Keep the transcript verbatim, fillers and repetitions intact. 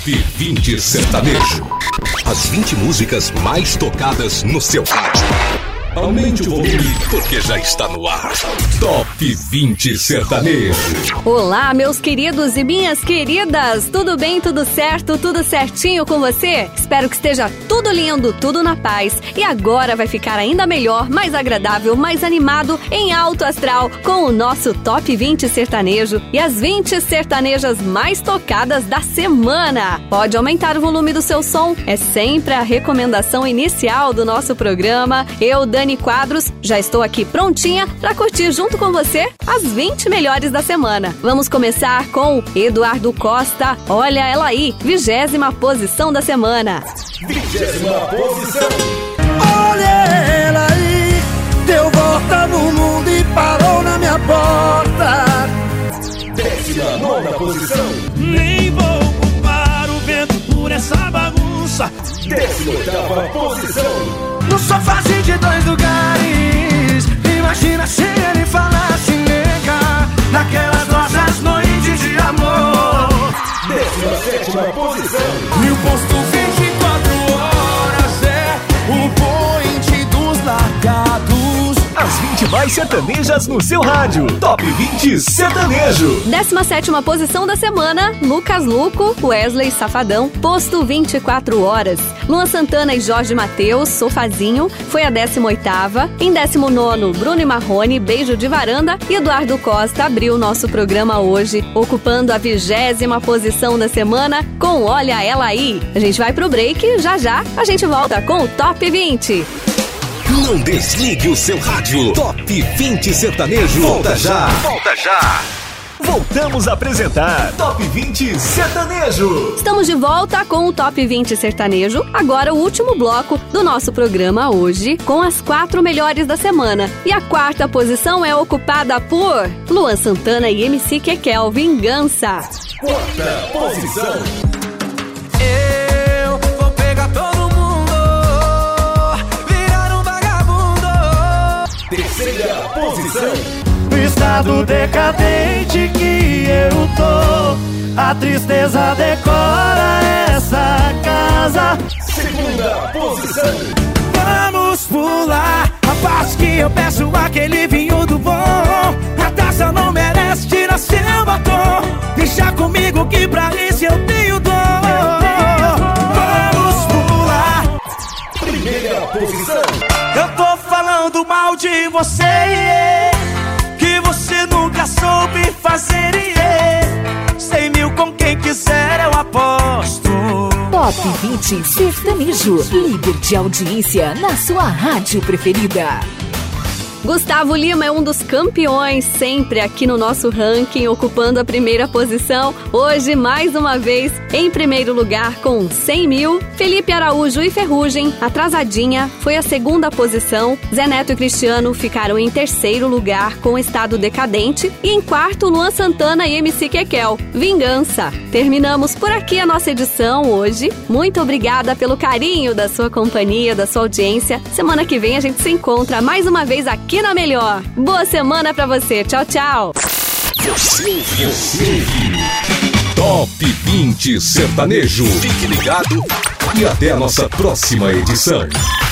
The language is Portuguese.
vinte Sertanejo. As vinte músicas mais tocadas no seu rádio. Aumente o volume, porque já está no ar. Top vinte Sertanejo. Olá, meus queridos e minhas queridas. Tudo bem, tudo certo, tudo certinho com você? Espero que esteja tudo lindo, tudo na paz. E agora vai ficar ainda melhor, mais agradável, mais animado, em alto astral, com o nosso Top vinte Sertanejo e as vinte sertanejas mais tocadas da semana. Pode aumentar o volume do seu som, é sempre a recomendação inicial do nosso programa. Eu, Dani Quadros, já estou aqui prontinha para curtir junto com você as vinte melhores da semana. Vamos começar com Eduardo Costa, Olha Ela Aí, vigésima posição da semana. Vigésima posição. Olha ela aí, deu volta no mundo e parou na minha porta. Décima nona posição. Nem vou culpar o vento por essa bagunça. Décima oitava posição. No sofazinho de dois lugares, imagina se ele falasse nega, naquelas nossas noites de amor. Décima sétima posição. E o posto vinte e quatro horas é o point dos largados. As vinte mais sertanejas no seu rádio. Top vinte Sertanejo. Décima sétima posição da semana, Lucas Luco, Wesley Safadão, posto vinte e quatro horas. Luan Santana e Jorge Mateus, Sofazinho, foi a décima oitava. Em décimo nono, Bruno e Marrone, Beijo de Varanda. E Eduardo Costa abriu o nosso programa hoje, ocupando a vigésima posição da semana com Olha Ela Aí. A gente vai pro break, já já a gente volta com o Top vinte. Não desligue o seu rádio. Top vinte Sertanejo. Volta já. Volta já. Voltamos a apresentar Top vinte Sertanejo. Estamos de volta com o Top vinte Sertanejo. Agora o último bloco do nosso programa hoje, com as quatro melhores da semana. E a quarta posição é ocupada por Luan Santana e M C Kekel, Vingança. Quarta posição. Eu vou pegar todo mundo, virar um vagabundo. Terceira posição. No estado decadente que eu tô, a tristeza decora essa casa. Segunda posição. Vamos pular a parte que eu peço aquele vinho do bom. A taça não merece tirar seu batom. Deixa comigo que pra isso eu tenho dor. Vamos pular. Primeira posição. Eu tô falando mal de você, yeah, que você nunca soube fazer, yeah. Cem mil com quem quiser eu aposto. Top vinte Sertanejo, líder de audiência na sua rádio preferida. Gustavo Lima é um dos campeões sempre aqui no nosso ranking, ocupando a primeira posição. Hoje, mais uma vez, em primeiro lugar com cem mil. Felipe Araújo e Ferrugem, Atrasadinha, foi a segunda posição. Zé Neto e Cristiano ficaram em terceiro lugar com Estado Decadente. E em quarto, Luan Santana e M C Kekel, Vingança. Terminamos por aqui a nossa edição hoje. Muito obrigada pelo carinho da sua companhia, da sua audiência. Semana que vem a gente se encontra mais uma vez aqui na Melhor. Boa semana pra você. Tchau, tchau. Você, você. Top vinte Sertanejo. Fique ligado e até a nossa próxima edição.